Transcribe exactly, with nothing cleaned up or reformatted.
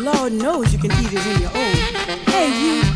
Lord knows you can eat it when you're old. Hey, you.